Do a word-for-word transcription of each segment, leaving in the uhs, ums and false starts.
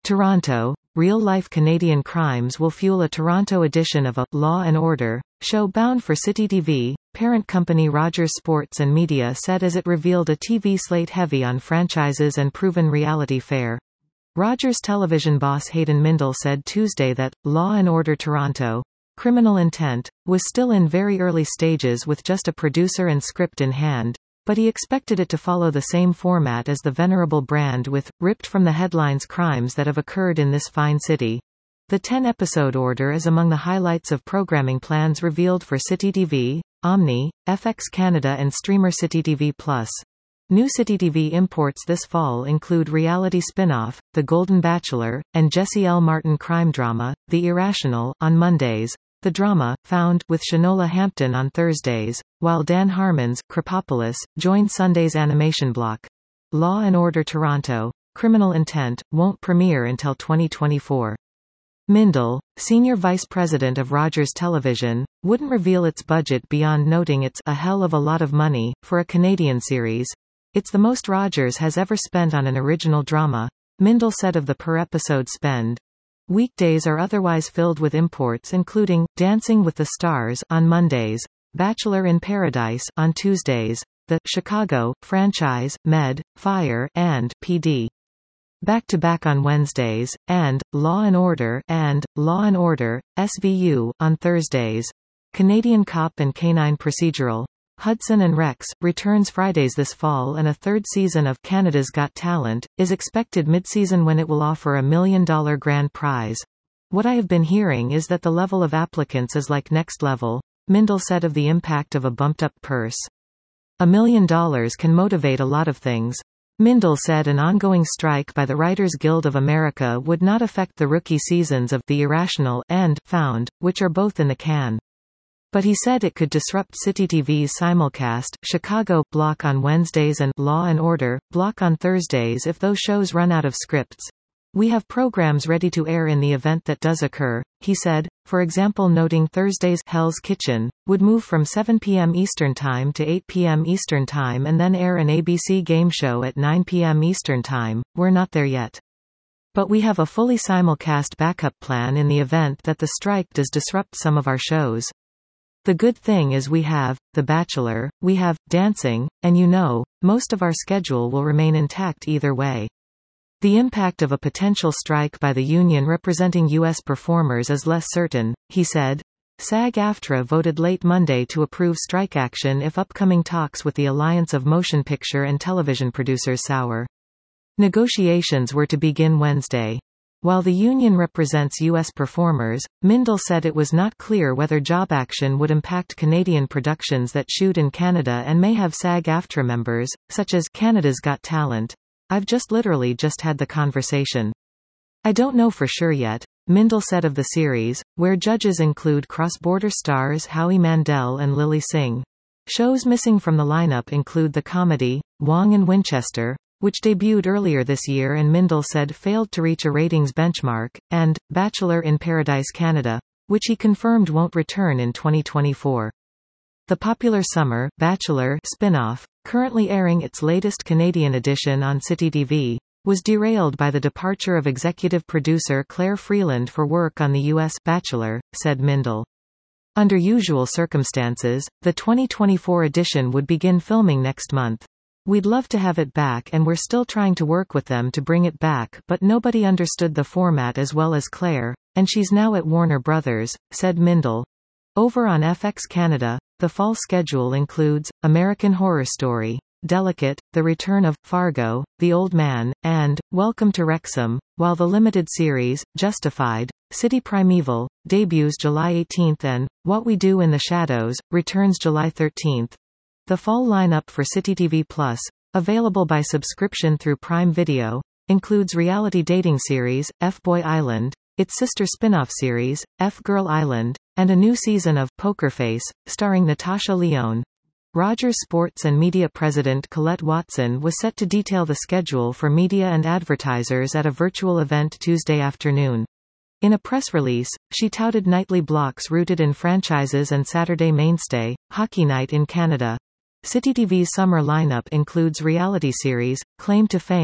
Toronto. Real-life Canadian crimes will fuel a Toronto edition of a Law and Order show bound for City T V, parent company Rogers Sports and Media said as it revealed a T V slate heavy on franchises and proven reality fare. Rogers television boss Hayden Mindel said Tuesday that Law and Order Toronto: Criminal Intent was still in very early stages with just a producer and script in hand, but he expected it to follow the same format as the venerable brand with, ripped from the headlines crimes that have occurred in this fine city. The ten-episode order is among the highlights of programming plans revealed for City T V, Omni, F X Canada and streamer City T V plus. New City T V imports this fall include reality spin-off, The Golden Bachelor, and Jesse L. Martin crime drama, The Irrational, on Mondays. The drama, Found, with Shanola Hampton on Thursdays, while Dan Harmon's Crepopolis joined Sunday's animation block. Law and Order Toronto: Criminal Intent won't premiere until twenty twenty-four. Mindel, senior vice president of Rogers Television, wouldn't reveal its budget beyond noting it's a hell of a lot of money for a Canadian series. It's the most Rogers has ever spent on an original drama, Mindel said of the per-episode spend. Weekdays are otherwise filled with imports including Dancing with the Stars on Mondays, Bachelor in Paradise on Tuesdays, the Chicago franchise, Med, Fire, and P D. Back-to-back on Wednesdays, and Law and Order and Law and Order S V U on Thursdays. Canadian Cop and Canine Procedural, Hudson and Rex returns Fridays this fall, and a third season of Canada's Got Talent is expected mid-season when it will offer a million dollar grand prize. What I have been hearing is that the level of applicants is like next level, Mindel said of the impact of a bumped-up purse. A million dollars can motivate a lot of things. Mindel said an ongoing strike by the Writers Guild of America would not affect the rookie seasons of The Irrational and Found, which are both in the can. But he said it could disrupt City T V's simulcast, Chicago block on Wednesdays and Law and Order block on Thursdays if those shows run out of scripts. We have programs ready to air in the event that does occur, he said, for example noting Thursday's Hell's Kitchen would move from seven p m Eastern Time to eight p m Eastern Time and then air an A B C game show at nine p m Eastern Time. We're not there yet. But we have a fully simulcast backup plan in the event that the strike does disrupt some of our shows. The good thing is we have The Bachelor, we have Dancing, and you know, most of our schedule will remain intact either way. The impact of a potential strike by the union representing U S performers is less certain, he said. SAG-AFTRA voted late Monday to approve strike action if upcoming talks with the Alliance of Motion Picture and Television Producers sour. Negotiations were to begin Wednesday. While the union represents U S performers, Mindel said it was not clear whether job action would impact Canadian productions that shoot in Canada and may have SAG-AFTRA members, such as Canada's Got Talent. I've just literally just had the conversation. I don't know for sure yet, Mindel said of the series, where judges include cross-border stars Howie Mandel and Lily Singh. Shows missing from the lineup include the comedy, Wong and Winchester, which debuted earlier this year and Mindel said failed to reach a ratings benchmark, and Bachelor in Paradise Canada, which he confirmed won't return in twenty twenty-four. The popular Summer Bachelor spin-off, currently airing its latest Canadian edition on City T V, was derailed by the departure of executive producer Claire Freeland for work on the U S Bachelor, said Mindel. Under usual circumstances, the twenty twenty-four edition would begin filming next month. We'd love to have it back and we're still trying to work with them to bring it back, but nobody understood the format as well as Claire, and she's now at Warner Brothers, said Mindel. Over on F X Canada, the fall schedule includes American Horror Story, Delicate, The Return of Fargo, The Old Man, and Welcome to Wrexham, while the limited series, Justified, City Primeval, debuts July eighteenth and What We Do in the Shadows returns July thirteenth. The fall lineup for City T V plus, available by subscription through Prime Video, includes reality dating series, F-Boy Island, its sister spin-off series, F-Girl Island, and a new season of Poker Face, starring Natasha Lyonne. Rogers Sports and Media president Colette Watson was set to detail the schedule for media and advertisers at a virtual event Tuesday afternoon. In a press release, she touted nightly blocks rooted in franchises and Saturday mainstay, Hockey Night in Canada. City T V's summer lineup includes reality series, Claim to Fame,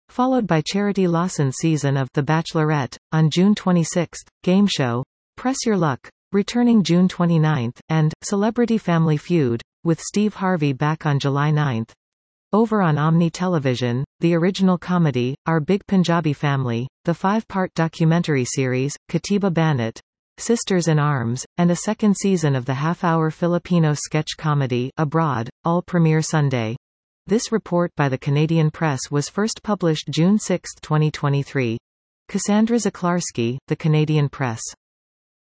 followed by Charity Lawson's season of The Bachelorette, on June twenty-sixth, Game Show, Press Your Luck, returning June twenty-ninth, and Celebrity Family Feud, with Steve Harvey back on July ninth. Over on Omni Television, the original comedy, Our Big Punjabi Family, the five-part documentary series, Katiba Banat, Sisters in Arms, and a second season of the half-hour Filipino sketch comedy, Abroad, all premiere Sunday. This report by the Canadian Press was first published June sixth, twenty twenty-three. Cassandra Zaklarski, The Canadian Press.